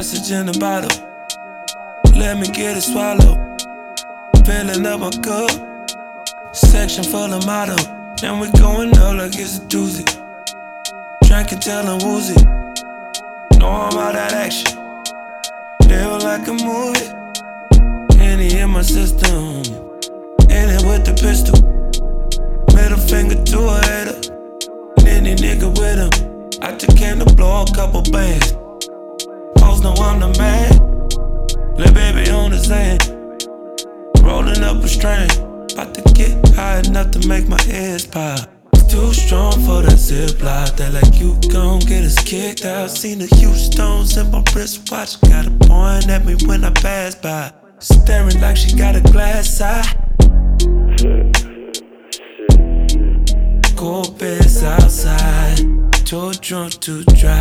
message in the bottle. Let me get it swallowed. Filling up my cup. Section full of motto. And we going up like it's a doozy. Drinking till I'm woozy. Know I'm about that action. Live like a movie. Henny in my system. In it with the pistol. Middle finger to a hater. Any nigga with him. I just came to blow a couple bands. Hoes know I'm the man. Lil' baby on the sand. Rolling up a strand. About to get high enough to make my ears pop. Too strong for that ziplock. They like you gon' get us kicked out. Seen the huge stones in my wristwatch. Got her pointing at me when I pass by. Staring like she got a glass eye. Cold beds outside. Too drunk to drive.